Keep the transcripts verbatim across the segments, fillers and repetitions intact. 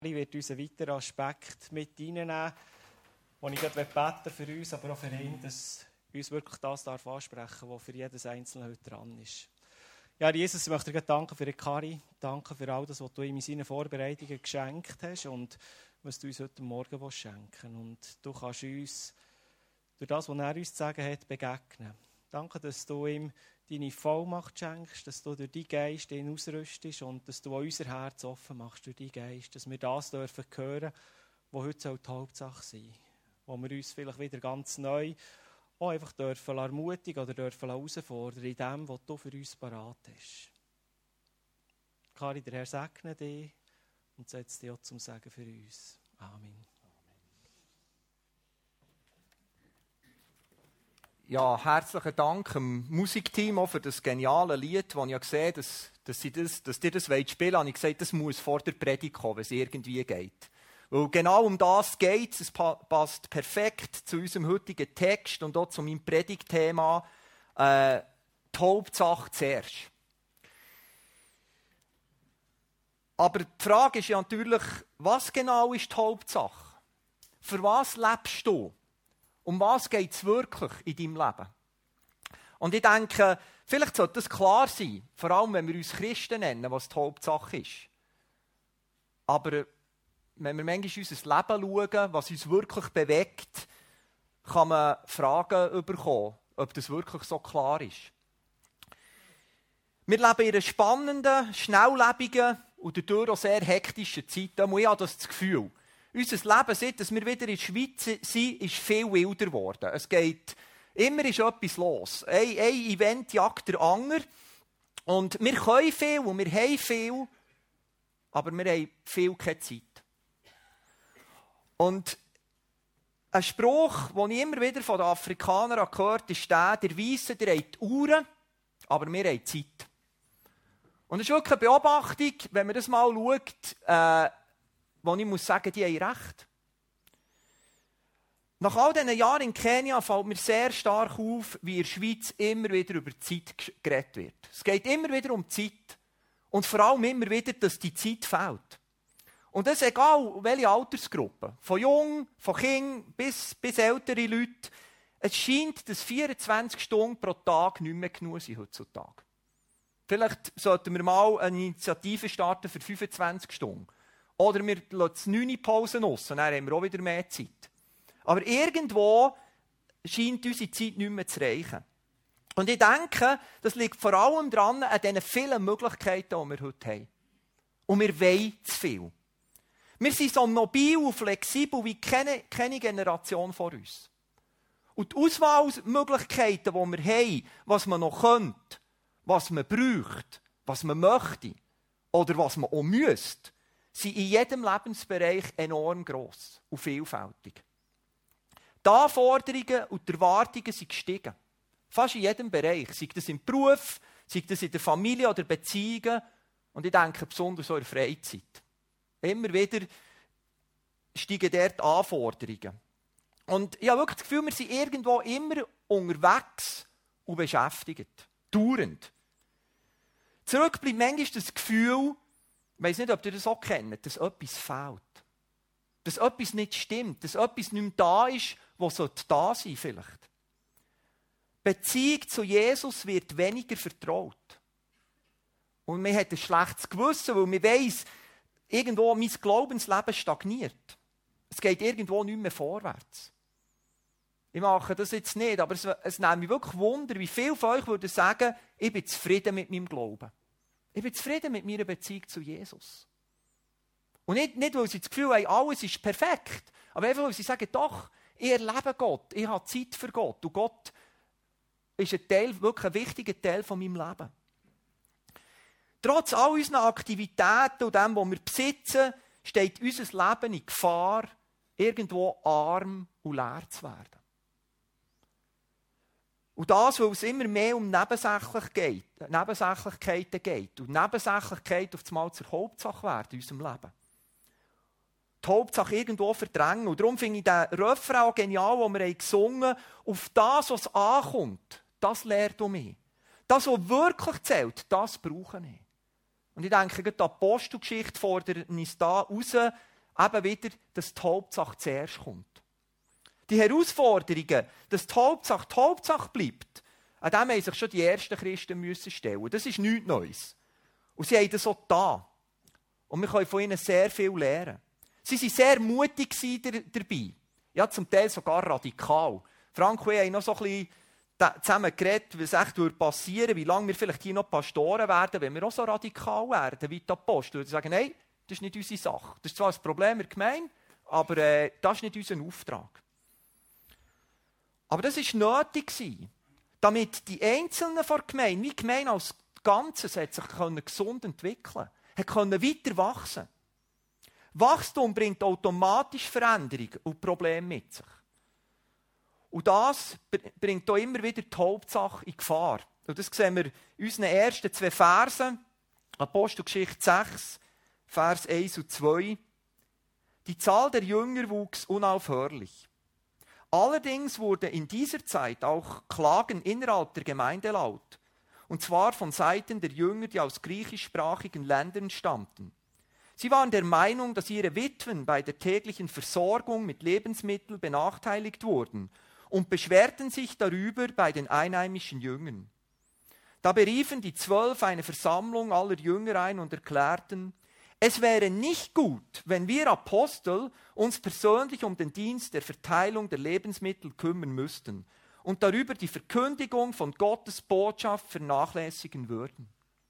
Ich werde uns einen weiteren Aspekt mit reinnehmen, wo ich gerade beten für uns, aber auch für ihn, dass uns wirklich das darf ansprechen, was für jedes Einzelne heute dran ist. Ja, Jesus, ich möchte dir danken für die Kari, danke für all das, was du ihm in seinen Vorbereitungen geschenkt hast und was du uns heute Morgen schenken willst. Und du kannst uns durch das, was er uns zu sagen hat, begegnen. Danke, dass du ihm deine Vollmacht schenkst, dass du durch deinen Geist ihn ausrüstest und dass du auch unser Herz offen machst durch deinen Geist, dass wir das dürfen hören, was heute die Hauptsache sein soll. Wo wir uns vielleicht wieder ganz neu auch einfach dürfen ermutigen oder dürfen herausfordern in dem, was du für uns parat hast. Kari, der Herr segne dich und setze dich auch zum Segen für uns. Amen. Ja, herzlichen Dank dem Musikteam auch für das geniale Lied, das ich ja gesehen habe, dass, dass, sie das, dass ihr das spielen wollt. Habe ich gesagt, das muss vor der Predigt kommen, wenn es irgendwie geht. Weil genau um das geht es. Es passt perfekt zu unserem heutigen Text und auch zu meinem Predigtthema. Äh, die Hauptsache zuerst. Aber die Frage ist ja natürlich, was genau ist die Hauptsache? Für was lebst du? Um was geht es wirklich in deinem Leben? Und ich denke, vielleicht sollte das klar sein, vor allem wenn wir uns Christen nennen, was die Hauptsache ist. Aber wenn wir manchmal unser Leben schauen, was uns wirklich bewegt, kann man Fragen bekommen, ob das wirklich so klar ist. Wir leben in einer spannenden, schnelllebigen und dadurch auch sehr hektischen Zeit. Da muss ich das Gefühl. Unser Leben, seit wir wieder in der Schweiz sind, ist viel wilder geworden. Es geht, immer ist etwas los. Ein, ein Event jagt der andere. Und wir können viel und wir haben viel, aber wir haben viel keine Zeit. Und ein Spruch, den ich immer wieder von den Afrikanern gehört habe, ist der, der Weisse, der hat die Uhren, aber wir haben Zeit. Und das ist wirklich eine Beobachtung, wenn man das mal schaut, äh, wo ich muss sagen, die haben recht. Nach all diesen Jahren in Kenia fällt mir sehr stark auf, wie in der Schweiz immer wieder über die Zeit geredet wird. Es geht immer wieder um die Zeit. Und vor allem immer wieder, dass die Zeit fehlt. Und das ist egal, welche Altersgruppe. Von jung, von Kind bis, bis ältere Leute. Es scheint, dass vierundzwanzig Stunden pro Tag nicht mehr genug sind heutzutage. Vielleicht sollten wir mal eine Initiative starten für fünfundzwanzig Stunden. Oder wir lassen neun Pausen aus und dann haben wir auch wieder mehr Zeit. Aber irgendwo scheint unsere Zeit nicht mehr zu reichen. Und ich denke, das liegt vor allem daran, an diesen vielen Möglichkeiten, die wir heute haben. Und wir wollen zu viel. Wir sind so mobil und flexibel wie keine, keine Generation vor uns. Und die Auswahlmöglichkeiten, die wir haben, was man noch könnte, was man braucht, was man möchte oder was man auch müsste, sind in jedem Lebensbereich enorm gross und vielfältig. Die Anforderungen und die Erwartungen sind gestiegen. Fast in jedem Bereich. Sei das im Beruf, sei das in der Familie oder Beziehungen. Und ich denke besonders auch in der Freizeit. Immer wieder steigen dort Anforderungen. Und ich habe wirklich das Gefühl, wir sind irgendwo immer unterwegs und beschäftigt. Dauernd. Zurück bleibt manchmal das Gefühl, ich weiss nicht, ob ihr das auch kennt, dass etwas fehlt. Dass etwas nicht stimmt, dass etwas nicht mehr da ist, was da sein vielleicht. Beziehung zu Jesus wird weniger vertraut. Und man hat ein schlechtes Gewissen, weil man weiss, irgendwo mein Glaubensleben stagniert. Es geht irgendwo nicht mehr vorwärts. Ich mache das jetzt nicht, aber es, es nimmt mich wirklich Wunder, wie viele von euch würden sagen, ich bin zufrieden mit meinem Glauben. Ich bin zufrieden mit meiner Beziehung zu Jesus. Und nicht, nicht weil sie das Gefühl haben, alles ist perfekt, aber einfach, weil sie sagen, doch, ich erlebe Gott, ich habe Zeit für Gott. Und Gott ist ein Teil, wirklich ein wichtiger Teil von meinem Leben. Trotz all unseren Aktivitäten und dem, was wir besitzen, steht unser Leben in Gefahr, irgendwo arm und leer zu werden. Und das, weil es immer mehr um Nebensächlich geht, Nebensächlichkeiten geht. Und Nebensächlichkeit auf einmal zur Hauptsache werden in unserem Leben. Die Hauptsache irgendwo verdrängen. Und darum finde ich den Refrain auch genial, den wir gesungen haben. Auf das, was ankommt, das lehrt um mich. Das, was wirklich zählt, das brauche ich. Und ich denke, die Apostelgeschichte fordert uns da raus, eben wieder, dass die Hauptsache zuerst kommt. Die Herausforderungen, dass die Hauptsache die Hauptsache bleibt, an dem haben sich schon die ersten Christen müssen stellen. Das ist nichts Neues. Und sie haben das auch getan. Und wir können von ihnen sehr viel lernen. Sie waren sehr mutig dabei. Ja, zum Teil sogar radikal. Frank und ich haben noch so ein bisschen zusammen geredet, was echt passieren würde, wie lange wir vielleicht hier noch Pastoren werden, wenn wir auch so radikal werden wie die Apostel. Und sagen, nein, das ist nicht unsere Sache. Das ist zwar ein Problem in der Gemeinde, aber äh, das ist nicht unser Auftrag. Aber das war nötig, damit die Einzelnen der Gemeinde, wie die Gemeinde als Ganzes, hat sich gesund entwickeln konnte, weiter wachsen. Wachstum bringt automatisch Veränderung und Probleme mit sich. Und das bringt auch immer wieder die Hauptsache in Gefahr. Und das sehen wir in unseren ersten zwei Versen, Apostelgeschichte sechs, Vers eins und zwei. Die Zahl der Jünger wuchs unaufhörlich. Allerdings wurde in dieser Zeit auch Klagen innerhalb der Gemeinde laut. Und zwar von Seiten der Jünger, die aus griechischsprachigen Ländern stammten. Sie waren der Meinung, dass ihre Witwen bei der täglichen Versorgung mit Lebensmitteln benachteiligt wurden und beschwerten sich darüber bei den einheimischen Jüngern. Da beriefen die Zwölf eine Versammlung aller Jünger ein und erklärten, es wäre nicht gut, wenn wir Apostel uns persönlich um den Dienst der Verteilung der Lebensmittel kümmern müssten und darüber die Verkündigung von Gottes Botschaft vernachlässigen würden.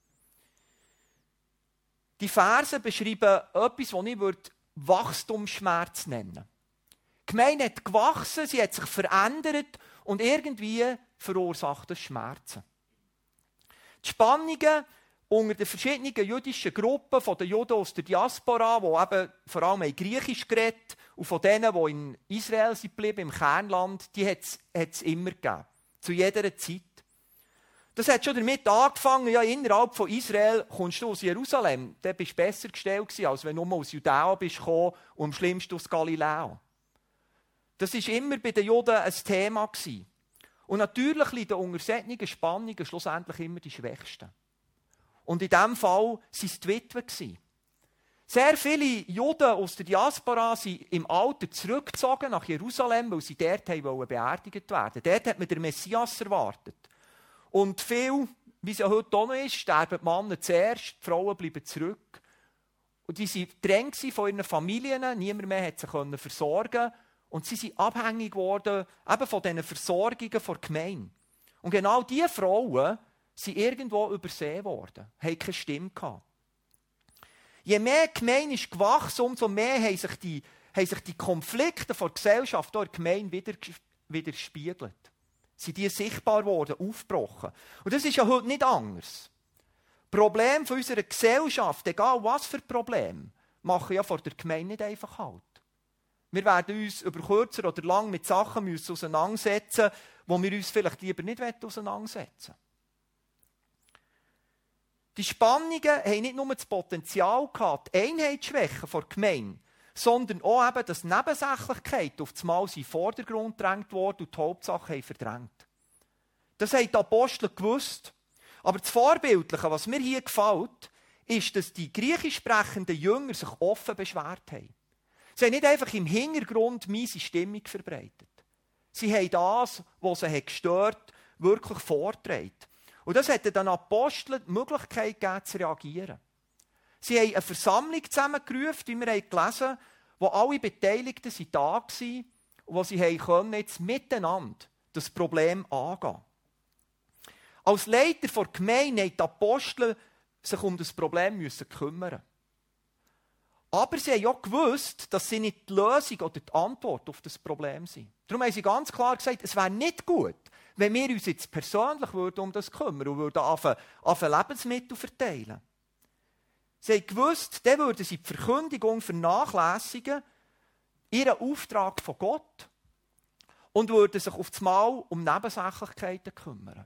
Die Verse beschreiben etwas, was ich Wachstumsschmerz nennen würde. Die Gemeinde hat gewachsen, sie hat sich verändert und irgendwie verursacht es Schmerzen. Die Spannungen unter den verschiedenen jüdischen Gruppen, von den Juden aus der Diaspora, die eben vor allem Griechisch geredet, und von denen, die in Israel sind geblieben, im Kernland, die hat es immer gegeben. Zu jeder Zeit. Das hat schon damit angefangen, ja, innerhalb von Israel kommst du aus Jerusalem. Da bist du besser gestellt gewesen, als wenn du nur aus Judäa bist gekommen und am schlimmsten aus Galiläa. Das war immer bei den Juden ein Thema gewesen. Und natürlich liegen unter solchen Spannungen schlussendlich immer die Schwächsten. Und in diesem Fall waren es die Witwen. Sehr viele Juden aus der Diaspora sind im Alter zurückgezogen nach Jerusalem, weil sie dort beerdigt werden. Dort hat man den Messias erwartet. Und viel, wie es ja heute auch noch ist, sterben die Männer zuerst, die Frauen bleiben zurück. Und die waren gedrängt von ihren Familien, niemand mehr hat sie versorgen. Und sie sind abhängig geworden eben von diesen Versorgungen der Gemeinde. Und genau diese Frauen sind irgendwo übersehen worden, haben keine Stimme gehabt. Je mehr die Gemeinde ist gewachsen, umso mehr haben sich die, haben sich die Konflikte der Gesellschaft in der Gemeinde wieder, wieder gespiegelt. Sind die sichtbar geworden, aufgebrochen. Und das ist ja heute nicht anders. Probleme von unserer Gesellschaft, egal was für Probleme, machen ja vor der Gemeinde nicht einfach Halt. Wir werden uns über kürzer oder lang mit Sachen müssen auseinandersetzen, wo wir uns vielleicht lieber nicht auseinandersetzen wollen. Die Spannungen haben nicht nur das Potenzial gehabt, die Einheitsschwäche der Gemeinde, sondern auch eben, dass Nebensächlichkeit auf das Mal in den Vordergrund gedrängt wurde und die Hauptsache haben verdrängt. Das haben die Apostel gewusst. Aber das Vorbildliche, was mir hier gefällt, ist, dass die griechisch sprechenden Jünger sich offen beschwert haben. Sie haben nicht einfach im Hintergrund miese Stimmung verbreitet. Sie haben das, was sie gestört hat, wirklich vorgetragen. Und das hat den Aposteln die Möglichkeit gegeben, zu reagieren. Sie haben eine Versammlung zusammengerufen, wie wir gelesen haben, wo alle Beteiligten da waren und wo sie können jetzt miteinander das Problem angehen. Als Leiter der Gemeinde mussten die Apostel sich um das Problem müssen kümmern. Aber sie haben auch gewusst, dass sie nicht die Lösung oder die Antwort auf das Problem sind. Darum haben sie ganz klar gesagt, es wäre nicht gut, wenn wir uns jetzt persönlich um das kümmern und würden anfangen, Lebensmittel verteilen. Sie haben gewusst, dann würden sie die Verkündigung vernachlässigen, ihren Auftrag von Gott, und würden sich auf das Mal um Nebensächlichkeiten kümmern.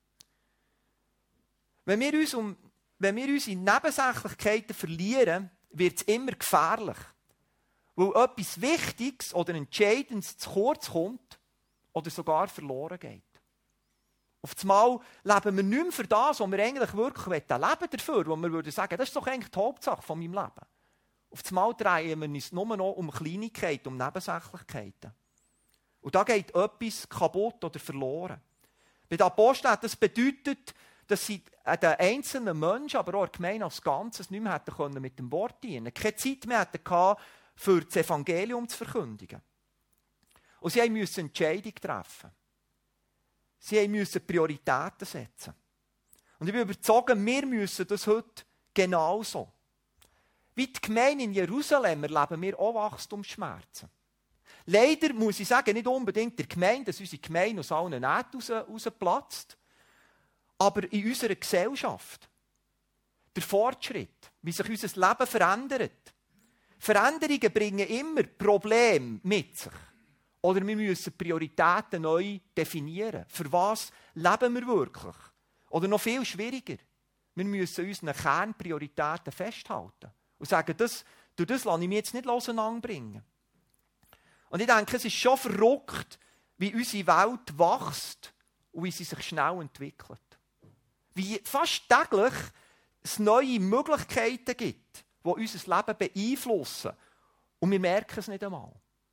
Wenn wir uns, um, wenn wir uns in Nebensächlichkeiten verlieren, wird es immer gefährlich, weil etwas Wichtiges oder Entscheidendes zu kurz kommt oder sogar verloren geht. Auf das Mal leben wir nicht mehr für das, was wir eigentlich wirklich leben wollen, dafür, wo wir würden sagen, das ist doch eigentlich die Hauptsache von meinem Leben. auf das Mal drehen wir uns nur noch um Kleinigkeiten, um Nebensächlichkeiten. Und da geht etwas kaputt oder verloren. Bei den Aposteln hat das bedeutet, dass sie den einzelnen Menschen, aber auch der Gemeinde als Ganzes nicht mehr hätten können mit dem Wort dienen. Keine Zeit mehr hatten für das Evangelium zu verkündigen. Und sie mussten Entscheidungen treffen. Sie mussten Prioritäten setzen. Und ich bin überzeugt, wir müssen das heute genauso. Wie die Gemeinde in Jerusalem erleben wir auch Wachstumsschmerzen. Leider muss ich sagen, nicht unbedingt der Gemeinde, dass unsere Gemeinde aus allen Nähten rausplatzt, aber in unserer Gesellschaft. Der Fortschritt, wie sich unser Leben verändert. Veränderungen bringen immer Probleme mit sich. Oder wir müssen Prioritäten neu definieren. Für was leben wir wirklich? Oder noch viel schwieriger, wir müssen unseren Kernprioritäten festhalten. Und sagen, das, durch das lasse ich mich jetzt nicht auseinanderbringen. Und ich denke, es ist schon verrückt, wie unsere Welt wächst und wie sie sich schnell entwickelt. Wie fast täglich es neue Möglichkeiten gibt, die unser Leben beeinflussen. Und wir merken es nicht einmal.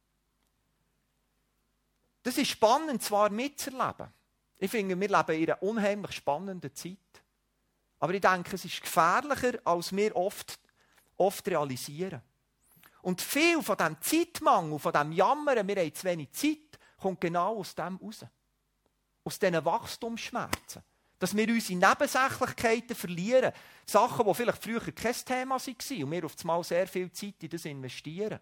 Das ist spannend, zwar mitzuerleben. Ich finde, wir leben in einer unheimlich spannenden Zeit. Aber ich denke, es ist gefährlicher, als wir oft, oft realisieren. Und viel von diesem Zeitmangel, von diesem Jammern, wir haben zu wenig Zeit, kommt genau aus dem raus. Aus diesen Wachstumsschmerzen. Dass wir unsere Nebensächlichkeiten verlieren. Sachen, die vielleicht früher kein Thema waren und wir auf einmal sehr viel Zeit in das investieren.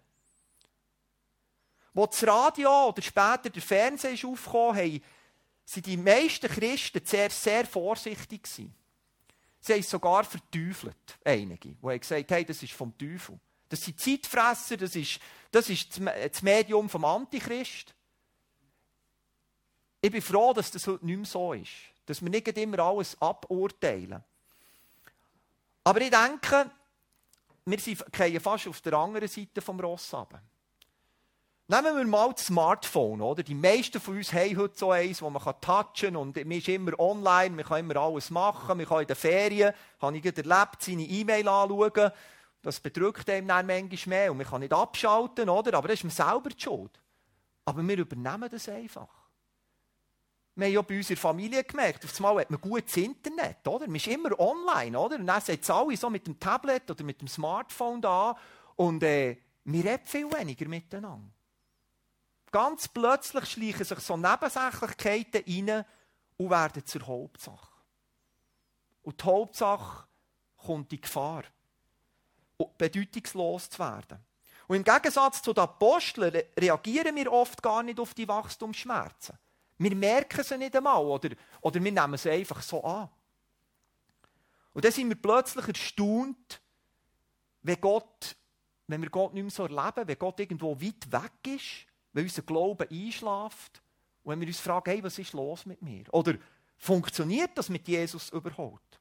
Als das Radio oder später der Fernseher ist aufgekommen, haben, sind die meisten Christen zuerst sehr vorsichtig gewesen. Sie haben es sogar verteufelt, einige. Die haben gesagt, hey, das ist vom Teufel. Das sind Zeitfresser, das ist, das ist das Medium vom Antichrist. Ich bin froh, dass das heute nicht mehr so ist. Dass wir nicht immer alles aburteilen. Aber ich denke, wir fallen fast auf der anderen Seite des Ross runter. Nehmen wir mal das Smartphone. Oder? Die meisten von uns haben heute so eins, wo man touchen kann. Und man ist immer online, man kann immer alles machen. Man kann in den Ferien, habe ich erlebt, seine E-Mail anschauen. Das bedrückt einem dann manchmal mehr. Und man kann nicht abschalten, oder? Aber das ist man selber die Schuld. Aber wir übernehmen das einfach. Wir haben ja bei unserer Familie gemerkt, auf einmal hat man gutes Internet, oder? Man ist immer online, oder? Und dann sind alle so mit dem Tablet oder mit dem Smartphone da und äh, wir reden viel weniger miteinander. Ganz plötzlich schleichen sich so Nebensächlichkeiten rein und werden zur Hauptsache. Und die Hauptsache kommt in Gefahr, bedeutungslos zu werden. Und im Gegensatz zu den Aposteln re- reagieren wir oft gar nicht auf die Wachstumsschmerzen. Wir merken sie nicht einmal oder, oder wir nehmen sie einfach so an. Und dann sind wir plötzlich erstaunt, wenn, Gott, wenn wir Gott nicht mehr so erleben, wenn Gott irgendwo weit weg ist, wenn unser Glaube einschläft und wenn wir uns fragen, hey, was ist los mit mir? Oder funktioniert das mit Jesus überhaupt?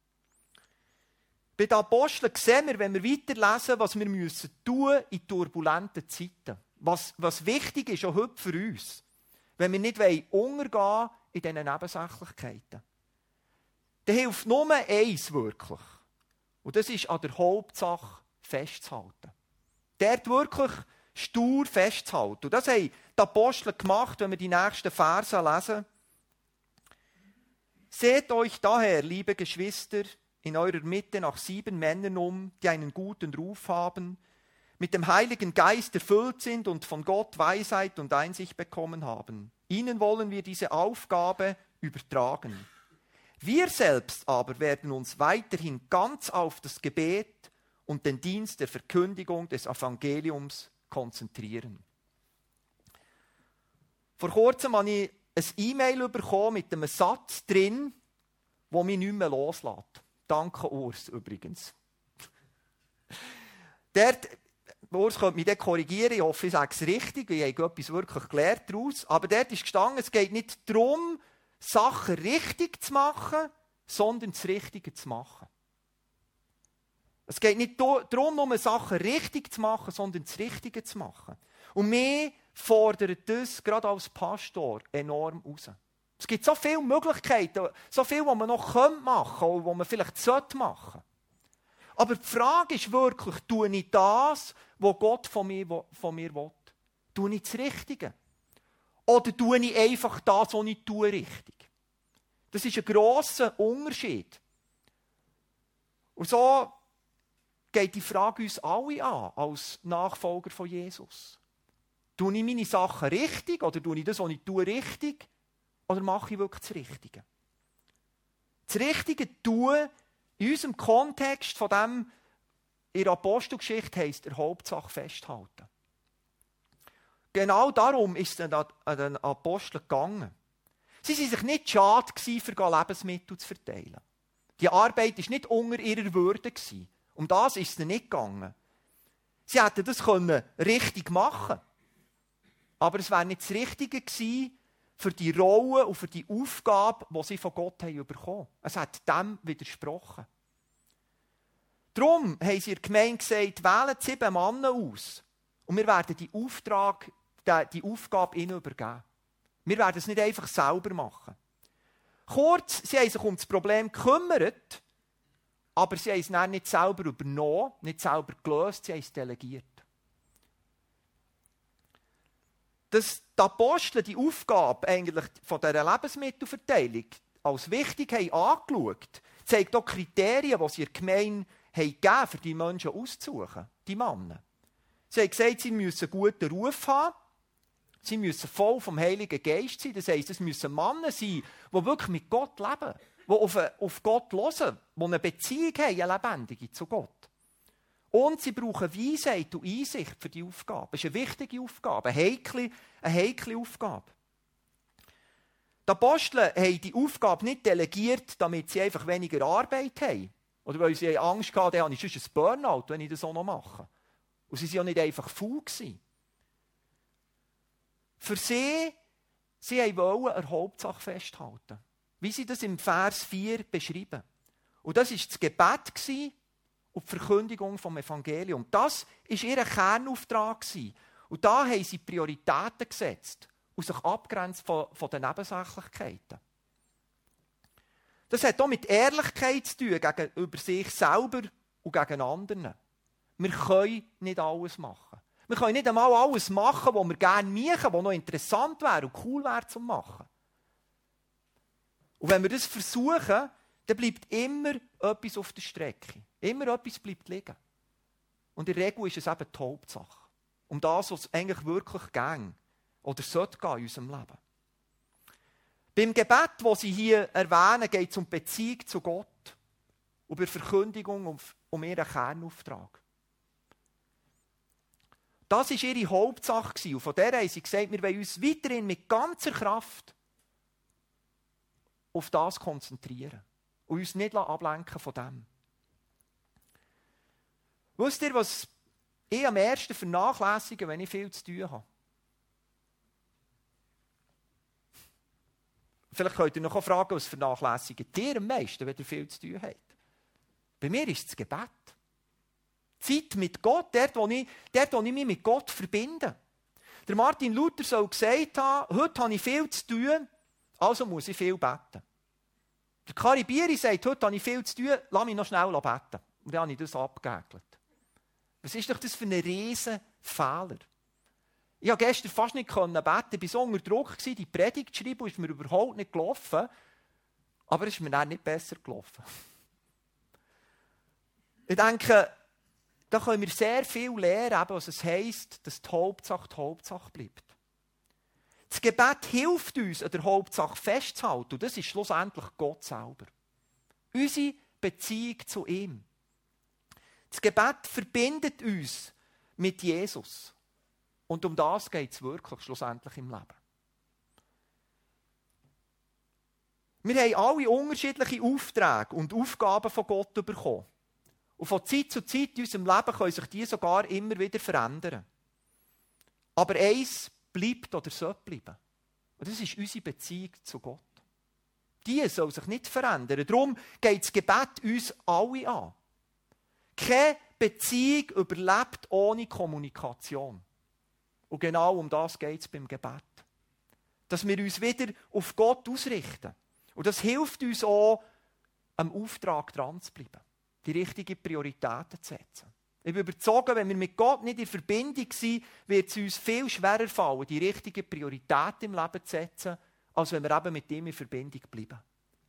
Bei den Aposteln sehen wir, wenn wir weiterlesen, was wir müssen tun in turbulenten Zeiten. Was, was wichtig ist, auch heute für uns. Wenn wir nicht untergehen in diesen Nebensächlichkeiten. Dann hilft nur eins wirklich. Und das ist an der Hauptsache festzuhalten. Dort wirklich stur festzuhalten. Und das haben die Apostel gemacht, wenn wir die nächsten Verse lesen. Seht euch daher, liebe Geschwister, in eurer Mitte nach sieben Männern um, die einen guten Ruf haben, mit dem Heiligen Geist erfüllt sind und von Gott Weisheit und Einsicht bekommen haben. Ihnen wollen wir diese Aufgabe übertragen. Wir selbst aber werden uns weiterhin ganz auf das Gebet und den Dienst der Verkündigung des Evangeliums konzentrieren. Vor kurzem habe ich ein E-Mail bekommen mit einem Satz drin, der mich nicht mehr loslässt. Danke, Urs, übrigens. Dort, Urs könnte mich dann korrigieren, ich hoffe, ich sage es richtig, ich habe etwas wirklich gelernt daraus. Aber dort ist gestanden, es geht nicht darum, Sachen richtig zu machen, sondern das Richtige zu machen. Es geht nicht darum, nur Sachen richtig zu machen, sondern das Richtige zu machen. Und mich fordert das, gerade als Pastor, enorm raus. Es gibt so viele Möglichkeiten, so viel, was man noch machen könnte, was man vielleicht machen sollte. Aber die Frage ist wirklich, tue ich das, was Gott von mir, von mir will? Tue ich das Richtige? Oder tue ich einfach das, was ich tue, richtig? Das ist ein grosser Unterschied. Und so geht die Frage uns alle an, als Nachfolger von Jesus. Tue ich meine Sachen richtig oder tue ich das, was ich tue, richtig? Oder mache ich wirklich das Richtige? Das Richtige tun, in unserem Kontext von dem, in der Apostelgeschichte heisst, der Hauptsache festhalten. Genau darum ist es an den Aposteln gegangen. Sie waren sich nicht schade, für Lebensmittel zu verteilen. Die Arbeit war nicht unter ihrer Würde. Um das ist es nicht gegangen. Sie hätten das können richtig machen können. Aber es wäre nicht das Richtige gewesen für die Rolle und für die Aufgabe, die sie von Gott haben bekommen. Es hat dem widersprochen. Darum haben sie in der Gemeinde gesagt, wählen sieben Männer aus. Und wir werden die, Auftrag, die Aufgabe ihnen übergeben. Wir werden es nicht einfach selber machen. Kurz, sie haben sich um das Problem gekümmert, aber sie haben es dann nicht selber übernommen, nicht selber gelöst, sie haben es delegiert. Dass die Apostel die Aufgabe eigentlich von dieser Lebensmittelverteilung als wichtig haben angeschaut, zeigt auch Kriterien, die sie in der Gemeinde gegeben, für die Menschen auszusuchen, die Männer. Sie haben gesagt, sie müssen einen guten Ruf haben, sie müssen voll vom Heiligen Geist sein, das heisst, es müssen Männer sein, die wirklich mit Gott leben, die auf, auf Gott hören, die eine Beziehung haben, eine lebendige zu Gott. Und sie brauchen Weisheit und Einsicht für die Aufgabe. Das ist eine wichtige Aufgabe, eine heikle, eine heikle Aufgabe. Die Apostel haben die Aufgabe nicht delegiert, damit sie einfach weniger Arbeit haben. Oder weil sie Angst hatten, dann habe ich sonst ein Burnout, wenn ich das auch noch mache. Und sie waren ja nicht einfach faul gewesen. Für sie, sie wollten an der Hauptsache festhalten. Wie sie das im Vers vier beschreiben. Und das war das Gebet und die Verkündigung vom Evangelium. Das war ihr Kernauftrag. Und da haben sie Prioritäten gesetzt und sich abgrenzt von, von den Nebensächlichkeiten. Das hat auch mit Ehrlichkeit zu tun, gegenüber sich selber und gegen anderen. Wir können nicht alles machen. Wir können nicht einmal alles machen, was wir gerne machen, was noch interessant wäre und cool wäre zu machen. Und wenn wir das versuchen, dann bleibt immer etwas auf der Strecke. Immer etwas bleibt liegen. Und in der Regel ist es eben die Hauptsache. Um das, was es eigentlich wirklich ging oder sollte gehen in unserem Leben. Beim Gebet, das sie hier erwähnen, geht es um die Beziehung zu Gott und bei der Verkündigung um, um ihren Kernauftrag. Das war ihre Hauptsache und von der haben sie gesagt, wir wollen uns weiterhin mit ganzer Kraft auf das konzentrieren und uns nicht ablenken von dem. Wisst ihr, was ich am ersten vernachlässige, wenn ich viel zu tun habe? Vielleicht könnt ihr noch auch fragen, was vernachlässigt ihr am meisten, wenn ihr viel zu tun habt. Bei mir ist es das Gebet. Zeit mit Gott, dort wo, ich, dort, wo ich mich mit Gott verbinde. Der Martin Luther soll gesagt haben, heute habe ich viel zu tun, also muss ich viel beten. Der Karibiri sagt, heute habe ich viel zu tun, lass mich noch schnell beten. Und dann habe ich das abgehäkelt. Was ist doch das für ein riesen Fehler? Ich konnte gestern fast nicht beten, ich war so unter Druck, die Predigt zu schreiben, ist mir überhaupt nicht gelaufen. Aber es ist mir dann nicht besser gelaufen. Ich denke, da können wir sehr viel lernen, was es heisst, dass die Hauptsache die Hauptsache bleibt. Das Gebet hilft uns, an der Hauptsache festzuhalten. Und das ist schlussendlich Gott selber. Unsere Beziehung zu ihm. Das Gebet verbindet uns mit Jesus. Und um das geht es wirklich schlussendlich im Leben. Wir haben alle unterschiedliche Aufträge und Aufgaben von Gott bekommen. Und von Zeit zu Zeit in unserem Leben können sich die sogar immer wieder verändern. Aber eins bleibt oder sollte bleiben. Und das ist unsere Beziehung zu Gott. Die soll sich nicht verändern. Darum geht das Gebet uns alle an. Keine Beziehung überlebt ohne Kommunikation. Und genau um das geht es beim Gebet. Dass wir uns wieder auf Gott ausrichten. Und das hilft uns auch, am Auftrag dran zu bleiben. die richtigen Prioritäten zu setzen. Ich bin überzeugt, wenn wir mit Gott nicht in Verbindung sind, wird es uns viel schwerer fallen, die richtigen Prioritäten im Leben zu setzen, als wenn wir eben mit ihm in Verbindung bleiben.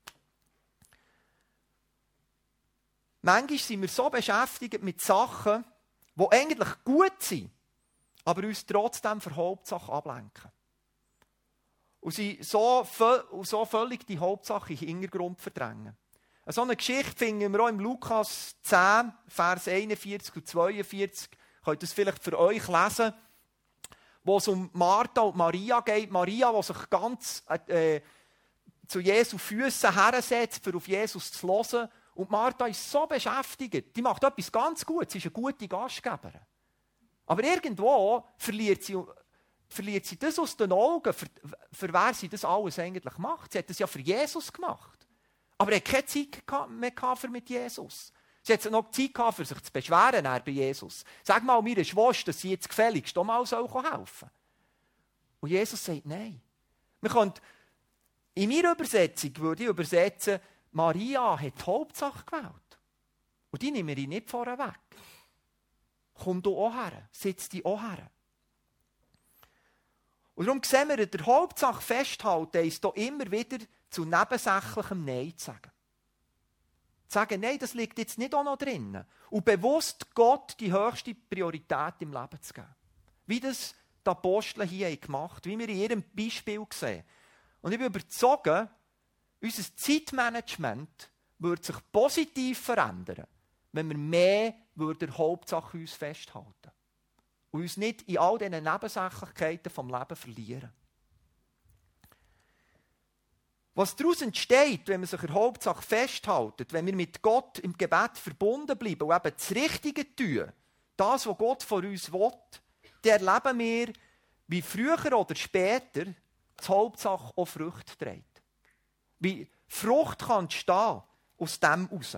Manchmal sind wir so beschäftigt mit Sachen, die eigentlich gut sind, aber uns trotzdem von der Hauptsache ablenken. Und sie so, so völlig die Hauptsache in den Hintergrund verdrängen. So eine Geschichte finden wir auch im Lukas zehn, Vers einundvierzig und zweiundvierzig. Ihr könnt das vielleicht für euch lesen, wo es um Martha und Maria geht. Maria, die sich ganz äh, zu Jesu Füßen hersetzt, um auf Jesus zu hören. Und Martha ist so beschäftigt. Die macht etwas ganz Gutes. Sie ist eine gute Gastgeberin. Aber irgendwo verliert sie, verliert sie das aus den Augen, für, für wer sie das alles eigentlich macht. Sie hat das ja für Jesus gemacht. Aber er hatte keine Zeit mehr für mit Jesus. Sie hat noch Zeit gehabt, für sich zu beschweren bei Jesus. Sag mal meiner Schwester, dass sie jetzt gefälligst auch mal helfen soll. Und Jesus sagt, nein. Wir können, in meiner Übersetzung würde ich übersetzen, Maria hat die Hauptsache gewählt. Und die nehmen wir nicht vorher weg. Komm du auch her, sitz dich auch her. Und darum sehen wir, der Hauptsache festhalten, ist hier immer wieder zu nebensächlichem Nein zu sagen. Zu sagen, nein, das liegt jetzt nicht auch noch drin. Und bewusst Gott die höchste Priorität im Leben zu geben. Wie das die Apostel hier gemacht haben, wie wir in ihrem Beispiel sehen. Und ich bin überzeugt, unser Zeitmanagement würde sich positiv verändern, wenn wir mehr der Hauptsache uns festhalten und uns nicht in all diesen Nebensächlichkeiten vom Leben verlieren. Was daraus entsteht, wenn man sich in der Hauptsache festhält, wenn wir mit Gott im Gebet verbunden bleiben und eben das Richtige tun, das, was Gott von uns will, dann erleben wir, wie früher oder später die Hauptsache auch Frucht trägt. Wie Frucht kann entstehen aus dem heraus.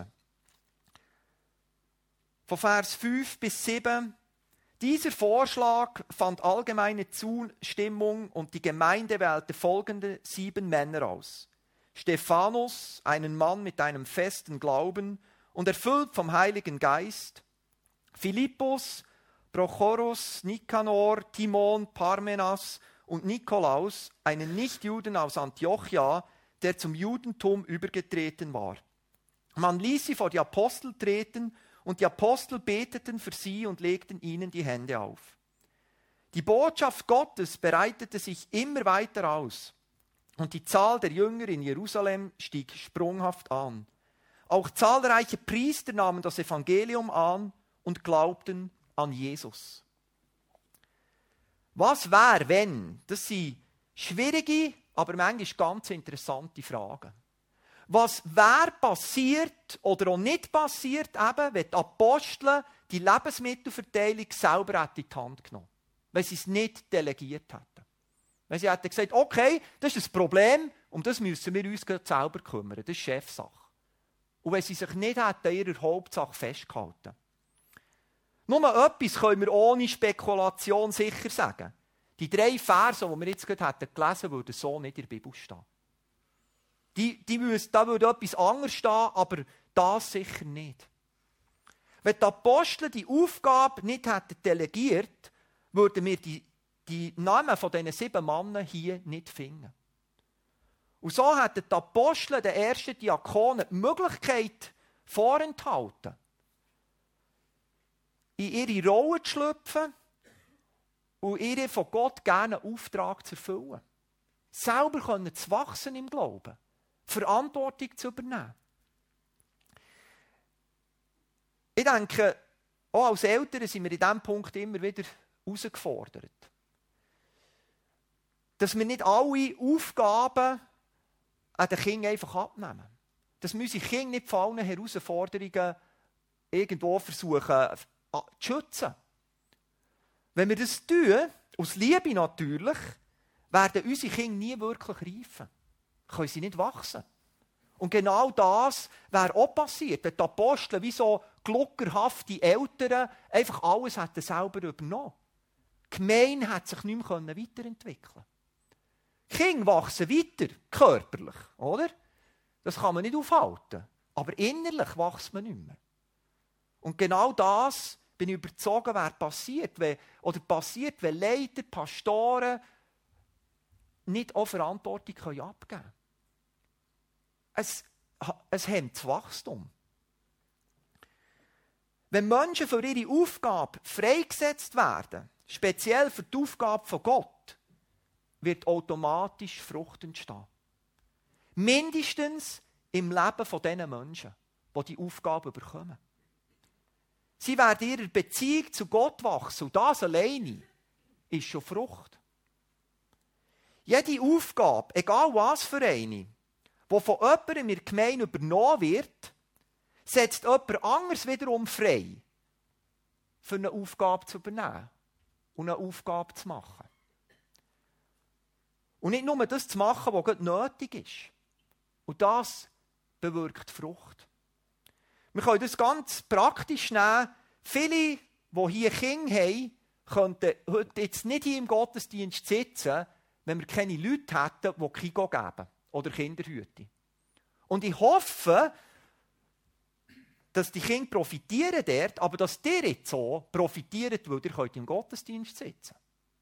Von Vers fünf bis sieben. Dieser Vorschlag fand allgemeine Zustimmung und die Gemeinde wählte folgende sieben Männer aus. Stephanus, einen Mann mit einem festen Glauben und erfüllt vom Heiligen Geist. Philippus, Prochorus, Nikanor, Timon, Parmenas und Nikolaus, einen Nichtjuden aus Antiochia, der zum Judentum übergetreten war. Man ließ sie vor die Apostel treten und die Apostel beteten für sie und legten ihnen die Hände auf. Die Botschaft Gottes breitete sich immer weiter aus und die Zahl der Jünger in Jerusalem stieg sprunghaft an. Auch zahlreiche Priester nahmen das Evangelium an und glaubten an Jesus. Was wäre, wenn? Das sind schwierige, aber manchmal ganz interessante Fragen. Was wäre passiert oder auch nicht passiert, eben, wenn die Apostel die Lebensmittelverteilung selber in die Hand genommen hätten? Wenn sie es nicht delegiert hätten. Wenn sie hätten gesagt, okay, das ist ein Problem, um das müssen wir uns selber kümmern. Das ist Chefsache. Und wenn sie sich nicht hätten an ihrer Hauptsache festgehalten. Nur etwas können wir ohne Spekulation sicher sagen. Die drei Verse, die wir jetzt gerade hätten gelesen, würden so nicht in der Bibel stehen. Die, die müssen, da würde etwas anderes stehen, aber das sicher nicht. Wenn die Apostel die Aufgabe nicht hätten delegiert, würden wir die, die Namen von diesen sieben Männern hier nicht finden. Und so hätten die Apostel den ersten Diakonen die Möglichkeit vorenthalten, in ihre Rolle zu schlüpfen und ihren von Gott gerne Auftrag zu erfüllen. Selber können zu wachsen im Glauben. Verantwortung zu übernehmen. Ich denke, auch als Eltern sind wir in diesem Punkt immer wieder herausgefordert. Dass wir nicht alle Aufgaben an den Kindern einfach abnehmen. Dass wir unsere Kinder nicht von allen Herausforderungen irgendwo versuchen zu schützen. Wenn wir das tun, aus Liebe natürlich, werden unsere Kinder nie wirklich reifen. Können sie nicht wachsen. Und genau das wäre auch passiert, wenn die Apostel wie so gluckerhafte Eltern einfach alles hätten selber übernommen. Die Gemeinde hat sich nicht mehr weiterentwickeln. Die Kinder wachsen weiter, körperlich, oder? Das kann man nicht aufhalten. Aber innerlich wächst man nicht mehr. Und genau das, bin ich überzeugt, wäre passiert, wenn, oder passiert, wenn Leiter, Pastoren nicht auch Verantwortung abgeben können. Es, es hemmt das Wachstum. Wenn Menschen für ihre Aufgabe freigesetzt werden, speziell für die Aufgabe von Gott, wird automatisch Frucht entstehen. Mindestens im Leben von diesen Menschen, die die Aufgabe bekommen. Sie werden in ihrer Beziehung zu Gott wachsen und das alleine ist schon Frucht. Jede Aufgabe, egal was für eine, die von jemandem in der Gemeinde übernommen wird, setzt jemand anderes wiederum frei, für eine Aufgabe zu übernehmen und eine Aufgabe zu machen. Und nicht nur das zu machen, was gerade nötig ist. Und das bewirkt Frucht. Wir können das ganz praktisch nehmen. Viele, die hier Kinder haben, könnten heute jetzt nicht hier im Gottesdienst sitzen, wenn wir keine Leute hätten, die Kigo geben oder Kinderhüte. Und ich hoffe, dass die Kinder profitieren dort, aber dass ihr jetzt so profitiert, weil ihr heute im Gottesdienst sitzen.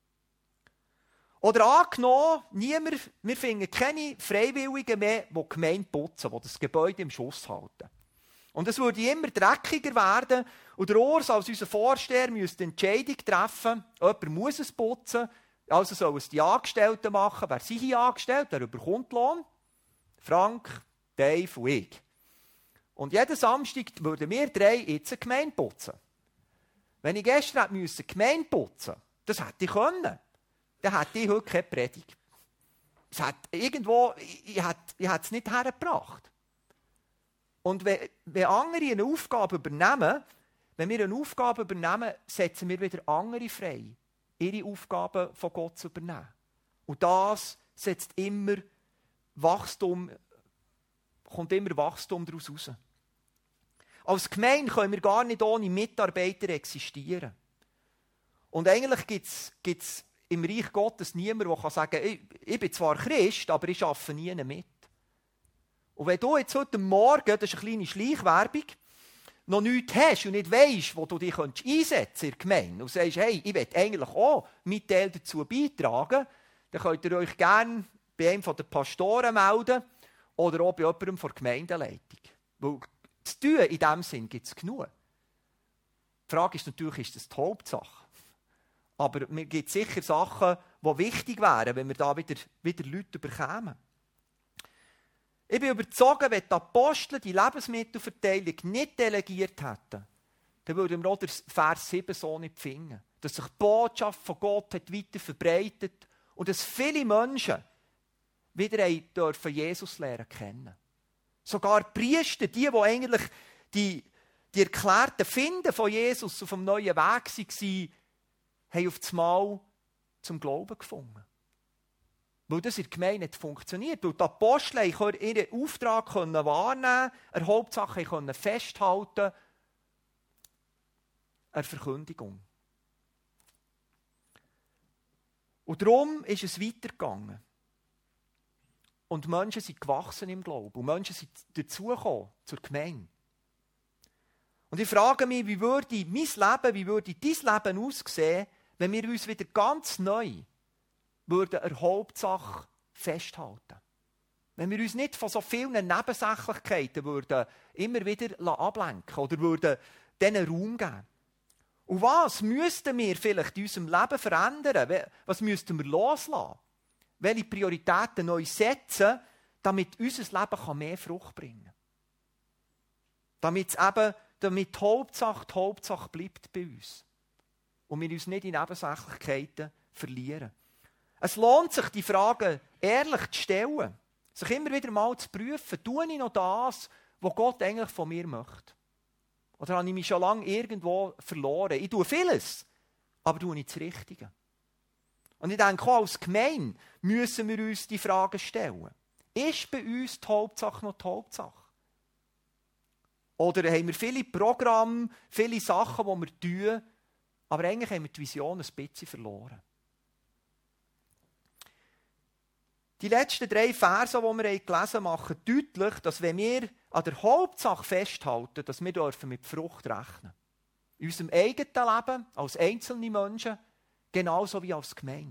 Oder angenommen, niemand, wir finden keine Freiwilligen mehr, die die Gemeinde putzen, die das Gebäude im Schuss halten. Und es würde immer dreckiger werden und der Urs als unser Vorsteher müsste eine Entscheidung treffen, jemand muss es putzen, also sollen es die Angestellten machen. Wer sind hier angestellt? Wer bekommt Lohn? Frank, Dave und ich. Und jeden Samstag würden wir drei jetzt eine Gemeinde putzen. Wenn ich gestern hätte die Gemeinde putzen musste, das hätte ich können, dann hätte ich heute keine Predigt. Es hat irgendwo, ich, ich, hätte, ich hätte es nicht hergebracht. Und wenn, wenn andere eine Aufgabe übernehmen, wenn wir eine Aufgabe übernehmen, setzen wir wieder andere frei, ihre Aufgaben von Gott zu übernehmen. Und das setzt immer Wachstum, kommt immer Wachstum daraus raus. Als Gemeinde können wir gar nicht ohne Mitarbeiter existieren. Und eigentlich gibt es im Reich Gottes niemanden, der sagen kann, ich, ich bin zwar Christ, aber ich arbeite nie mit. Und wenn du jetzt heute Morgen, das ist eine kleine Schleichwerbung, noch nichts hast und nicht weisst, wo du dich einsetzen kannst in der Gemeinde und sagst, hey, ich will eigentlich auch meinen Teil dazu beitragen, dann könnt ihr euch gerne bei einem der Pastoren melden oder auch bei jemandem von der Gemeindeleitung. Weil zu tun in diesem Sinn gibt es genug. Die Frage ist natürlich, ist das die Hauptsache? Aber mir gibt sicher Sachen, die wichtig wären, wenn wir da wieder, wieder Leute bekämen. Ich bin überzeugt, wenn die Apostel die Lebensmittelverteilung nicht delegiert hätten, dann würden wir auch den Vers sieben so nicht finden. Dass sich die Botschaft von Gott hat weiter verbreitet und dass viele Menschen wieder dürfen Jesus lernen kennen. Sogar die Priester, die, die eigentlich die, die erklärten Finden von Jesus auf dem neuen Weg waren, haben auf das Mal zum Glauben gefunden. Weil das in der Gemeinde nicht funktioniert. Weil die Apostel ihren Auftrag wahrnehmen konnten, eine Hauptsache konnten festhalten, eine Verkündigung. Und darum ist es weitergegangen. Und Menschen sind gewachsen im Glauben. Und Menschen sind dazugekommen zur Gemeinde. Und ich frage mich, wie würde mein Leben, wie würde dein Leben aussehen, wenn wir uns wieder ganz neu würden eine Hauptsache festhalten. Wenn wir uns nicht von so vielen Nebensächlichkeiten würden immer wieder ablenken oder würden denen Raum geben. Und was müssten wir vielleicht in unserem Leben verändern? Was müssten wir loslassen? Welche Prioritäten neu setzen, damit unser Leben mehr Frucht bringen kann? Damit es eben, damit die Hauptsache die Hauptsache bleibt bei uns. Und wir uns nicht in Nebensächlichkeiten verlieren. Es lohnt sich, die Fragen ehrlich zu stellen. Sich immer wieder mal zu prüfen, tue ich noch das, was Gott eigentlich von mir möchte? Oder habe ich mich schon lange irgendwo verloren? Ich tue vieles, aber tue nicht das Richtige. Und ich denke, auch als Gemeinde müssen wir uns die Fragen stellen. Ist bei uns die Hauptsache noch die Hauptsache? Oder haben wir viele Programme, viele Sachen, die wir tun, aber eigentlich haben wir die Vision ein bisschen verloren. Die letzten drei Verse, die wir gelesen haben, machen deutlich, dass wenn wir an der Hauptsache festhalten, dass wir dürfen mit Frucht rechnen. In unserem eigenen Leben, als einzelne Menschen, genauso wie als Gemeinde.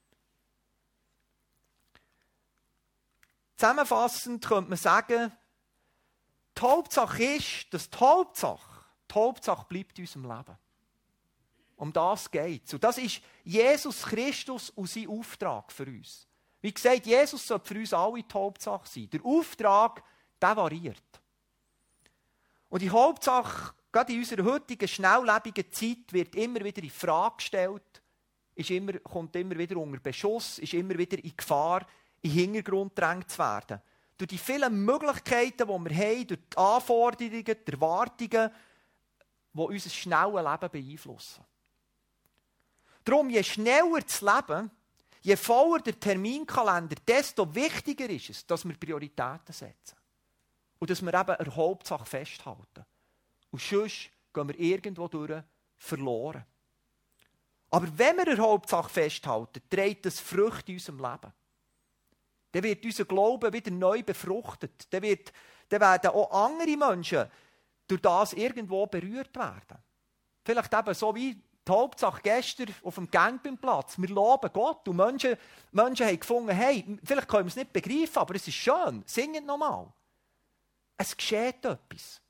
Zusammenfassend könnte man sagen, die Hauptsache ist, dass die Hauptsache, die Hauptsache bleibt in unserem Leben. Um das geht es. Und das ist Jesus Christus und sein Auftrag für uns. Wie gesagt, Jesus sollte für uns alle die Hauptsache sein. Der Auftrag, der variiert. Und die Hauptsache, gerade in unserer heutigen, schnelllebigen Zeit, wird immer wieder in Frage gestellt, ist immer, kommt immer wieder unter Beschuss, ist immer wieder in Gefahr, in den Hintergrund gedrängt zu werden. Durch die vielen Möglichkeiten, die wir haben, durch die Anforderungen, die Erwartungen, die unser schnelles Leben beeinflussen. Darum, je schneller das Leben, je voller der Terminkalender, desto wichtiger ist es, dass wir Prioritäten setzen. Und dass wir eben an der Hauptsache festhalten. Und sonst gehen wir irgendwo durch verloren. Aber wenn wir an der Hauptsache festhalten, trägt das Früchte in unserem Leben. Dann wird unser Glaube wieder neu befruchtet. Dann, wird, dann werden auch andere Menschen durch das irgendwo berührt werden. Vielleicht eben so wie die Hauptsache gestern auf dem Campingplatz. Wir loben Gott und Menschen, Menschen haben gefunden, hey, vielleicht können wir es nicht begreifen, aber es ist schön. Singet nochmal. Es geschieht etwas.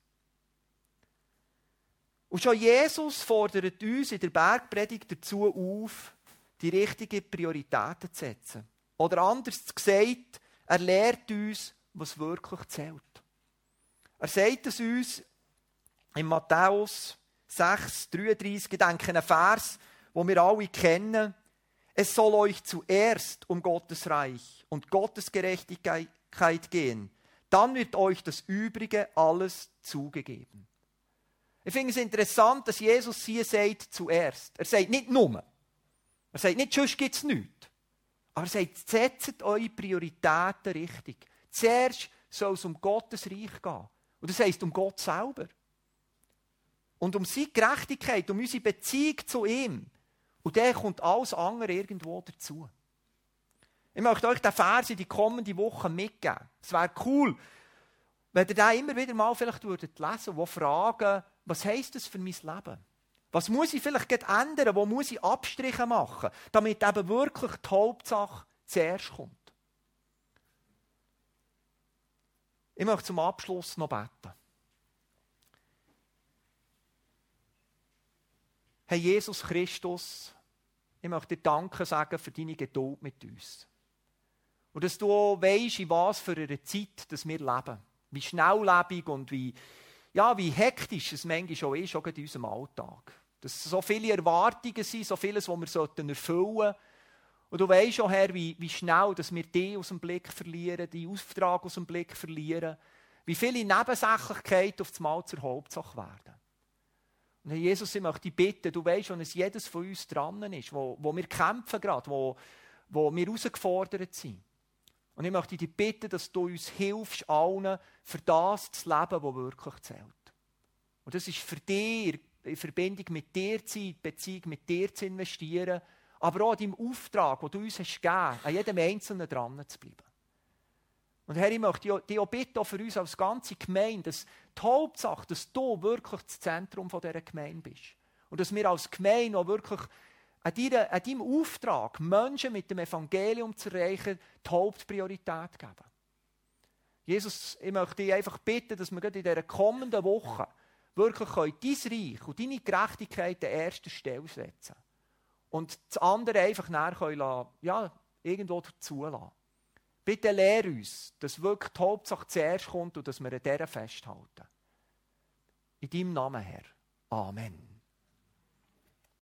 Und schon Jesus fordert uns in der Bergpredigt dazu auf, die richtigen Prioritäten zu setzen. Oder anders gesagt, er lehrt uns, was wirklich zählt. Er sagt es uns in Matthäus sechs, dreiunddreißig, ich denke, einen Vers, den wir alle kennen. Es soll euch zuerst um Gottes Reich und Gottes Gerechtigkeit gehen. Dann wird euch das Übrige alles zugegeben. Ich finde es interessant, dass Jesus hier sagt, zuerst. Er sagt nicht nur. Er sagt nicht, sonst gibt es nichts. Aber er sagt, setzt eure Prioritäten richtig. Zuerst soll es um Gottes Reich gehen. Und das heisst um Gott selber. Und um seine Gerechtigkeit, um unsere Beziehung zu ihm. Und dann kommt alles andere irgendwo dazu. Ich möchte euch den Vers in die kommende Woche mitgeben. Es wäre cool, wenn ihr den immer wieder mal vielleicht würdet lesen und fragen, was heisst das für mein Leben? Was muss ich vielleicht ändern? Wo muss ich Abstriche machen, damit eben wirklich die Hauptsache zuerst kommt? Ich möchte zum Abschluss noch beten. Herr Jesus Christus, ich möchte dir Danke sagen für deine Geduld mit uns. Und dass du auch weisst, in was für einer Zeit dass wir leben. Wie schnelllebig und wie, ja, wie hektisch es manchmal schon ist, auch in unserem Alltag. Dass so viele Erwartungen sind, so vieles, was wir erfüllen sollten. Und du weisst auch, Herr, wie, wie schnell dass wir dich aus dem Blick verlieren, die Auftrag aus dem Blick verlieren. Wie viele Nebensächlichkeiten auf das Mal zur Hauptsache werden. Und Herr Jesus, ich möchte dich bitten, du weisst, wo es jedes von uns dran ist, wo, wo wir kämpfen gerade, wo, wo wir herausgefordert sind. Und ich möchte dich bitten, dass du uns hilfst, allen für das zu leben, was wirklich zählt. Und das ist für dich, in Verbindung mit dir zu sein, in Beziehung mit dir zu investieren, aber auch in deinem Auftrag, den du uns hast gegeben, an jedem Einzelnen dran zu bleiben. Und Herr, ich möchte dich auch bitten, auch für uns als ganze Gemeinde, dass die Hauptsache, dass du wirklich das Zentrum dieser Gemeinde bist. Und dass wir als Gemeinde auch wirklich an, deiner, an deinem Auftrag, Menschen mit dem Evangelium zu erreichen, die Hauptpriorität geben. Jesus, ich möchte dich einfach bitten, dass wir in dieser kommenden Woche wirklich dein Reich und deine Gerechtigkeit an erster Stelle setzen. Und das andere einfach nachher ja, irgendwo dazulassen. Bitte lehre uns, dass wirklich die Hauptsache zuerst kommt und dass wir an dieser festhalten. In deinem Namen, Herr. Amen.